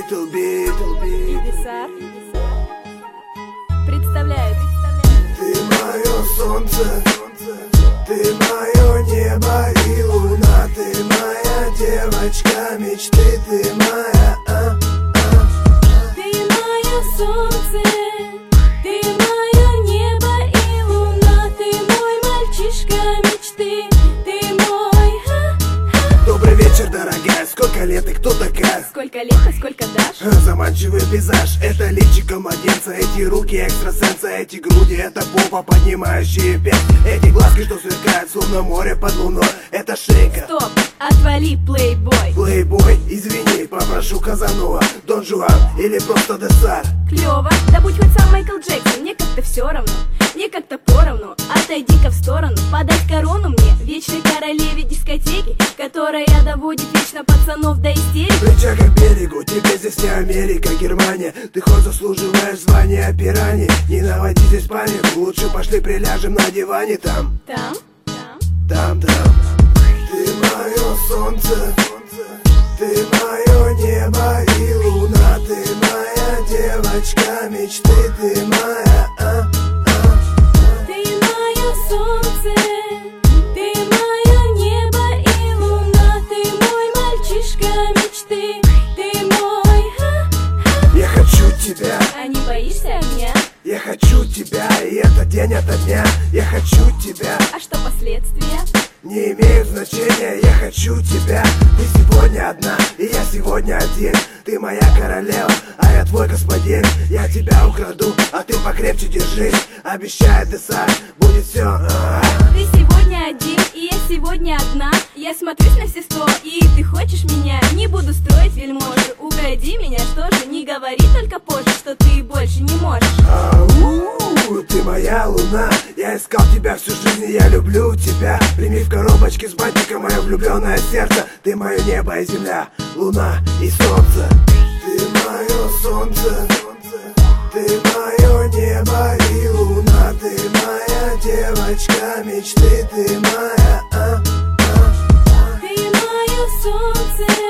Little Bit и Бисар представляет. Ты мое солнце, ты мое небо и луна, ты моя девочка мечты, ты моя Ты мое солнце, ты мое небо и луна, ты мой мальчишка мечты, ты мой Добрый вечер, дорогая, сколько лет и кто такая? Сколько лет, а сколько дашь? Заманчивый пейзаж, это личико младенца, эти руки экстрасенса, эти груди, это попа, поднимающие пять, эти глазки, что сверкают, словно море под луной, это шейка. Стоп, отвали, плейбой. Плейбой, извини, попрошу Казанова, Дон Жуан или просто Десар. Клево, да будь хоть сам Майкл Джексон, мне как-то все равно, мне как-то поровну. Отойди-ка в сторону, подать корону мне, вечной королеве дискотеки, которая доводит вечно пацанов до истерики. Плеча к берегу, тебе здесь не Америка, Германия. Ты хоть заслуживаешь звания пираньи. Не наводи здесь панику, лучше пошли приляжем на диване там. Там. Ты мое солнце, ты мое небо и луна, ты моя девочка мечты, ты моя Ты мое солнце, ты мое небо и луна, ты мой мальчишка мечты, ты мой Я хочу тебя, А не боишься огня? я хочу тебя, и это день ото дня. Я хочу тебя, А что последствия? не имеет значения, я хочу тебя. Ты сегодня одна, и я сегодня один. Ты моя королева, а я твой господин. Я тебя украду, а ты покрепче держись. Обещает Десар, будет все. Ты сегодня один, и я сегодня одна. Я смотрюсь на все 100, и ты хочешь меня. Не буду строить вельможи, угоди меня, что же. Не говори только позже, что ты больше не можешь. Ты моя луна, я искал тебя всю жизнь, и я люблю тебя. Прими в коробочке с бантиком мое влюбленное сердце. Ты мое небо и земля, луна и солнце. Ты мое солнце, ты мое небо и луна, ты моя девочка мечты, ты моя Ты мое солнце,